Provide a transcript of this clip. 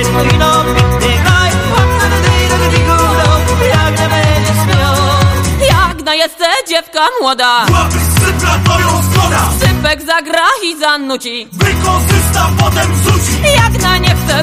Moliną, niechaj jak nie będziesz miał. Jak najedce dziewka młoda, Łapy sypla twoją zgoda. sypek zagra i zanuci. Wykorzysta potem